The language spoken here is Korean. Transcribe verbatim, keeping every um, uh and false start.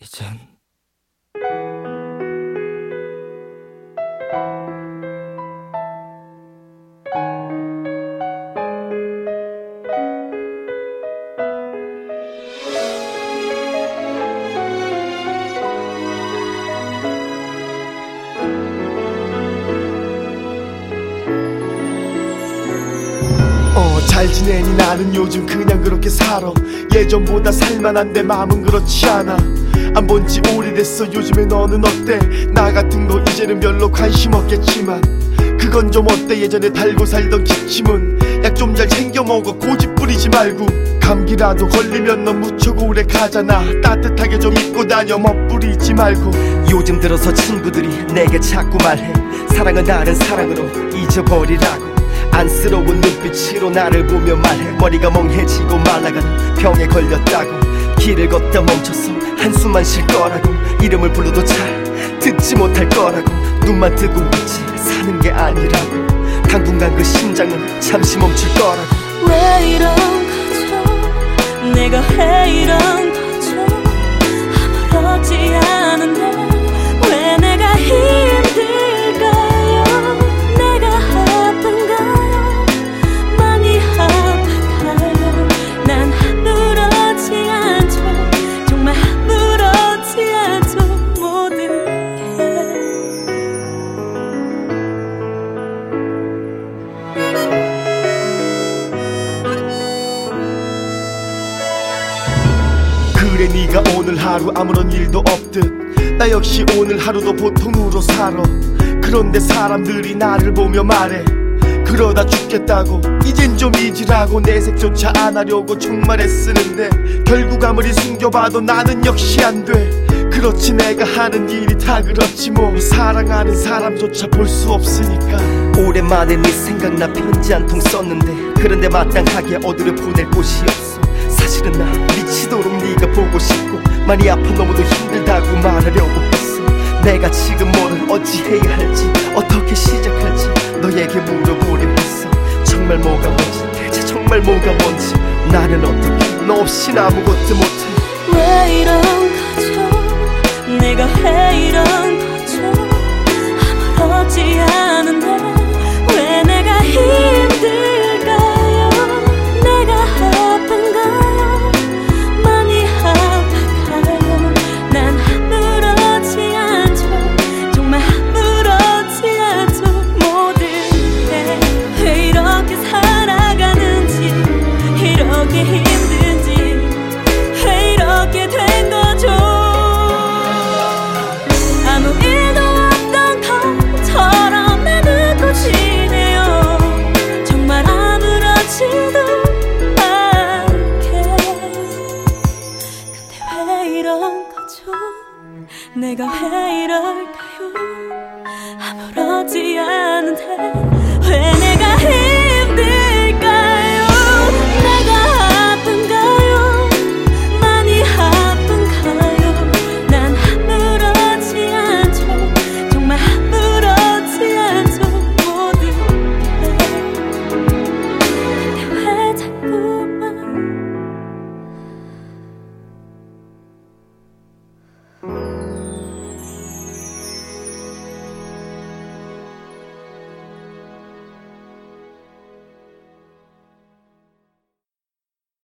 이젠 잘 지내니? 나는 요즘 그냥 그렇게 살아. 예전보다 살만한데 마음은 그렇지 않아. 안 본 지 오래됐어. 요즘에 너는 어때? 나 같은 거 이제는 별로 관심 없겠지만 그건 좀 어때? 예전에 달고 살던 기침은 약 좀 잘 챙겨 먹어. 고집 부리지 말고. 감기라도 걸리면 넌 무척 오래 가잖아. 따뜻하게 좀 입고 다녀. 멋부리지 말고. 요즘 들어서 친구들이 내게 자꾸 말해. 사랑은 다른 사랑으로 잊어버리라고. 안쓰러운 눈빛으로 나를 보며 말해. 머리가 멍해지고 말라가는 병에 걸렸다고. 길을 걷다 멈춰서 한숨만 쉴 거라고. 이름을 불러도 잘 듣지 못할 거라고. 눈만 뜨고 있지 사는 게 아니라고. 당분간 그 심장은 잠시 멈출 거라고. 왜 이런 거죠? 내가 왜 이런 거죠? 아무렇지 않은데 왜 내가 힘들까요? 내가 아픈가요? 많이 아파요. 난 아무렇지 않죠. 정말 아무렇지 않죠. 모든 게 그래 네가 오늘 하루 아무런 일도 없듯 나 역시 오늘 하루도 보통으로 살아. 그런데 사람들이 나를 보며 말해. 그러다 죽겠다고. 이젠 좀 잊으라고. 내색조차 안 하려고 정말 애쓰는데 결국 아무리 숨겨봐도 나는 역시 안 돼. 그렇지 내가 하는 일이 다 그렇지 뭐. 사랑하는 사람조차 볼 수 없으니까. 오랜만에 네 생각나 편지 한 통 썼는데 그런데 마땅하게 어디를 보낼 곳이 없어. 사실은 나 미치도록 네가 보고 싶고 많이 아파 너무도 힘들다고 말하려고 했어. 내가 지금 뭐를 어찌해야 할지 어떻게 시작할지 너에게 물어보려 했어. 정말 뭐가 뭔지 대체 정말 뭐가 뭔지. 나는 어떻게 너 없인 아무것도 못해. 왜 이런 거죠? 내가 왜 이런 거죠? 아무렇지 않은데 왜 내가 힘들까요? 내가 아픈가요? 많이 아파요. 난 아무렇지 않죠. 정말 아무렇지 않죠. 모든 게 왜 이렇게 살아가는지 이렇게 힘든지 왜 이렇게 된 거죠? 아무 일도 없던 것처럼 나는 또 지내요. 정말 아무렇지도 않게. 근데 왜 이런 거죠? 내가 왜 이럴까요? 아무렇지 않은데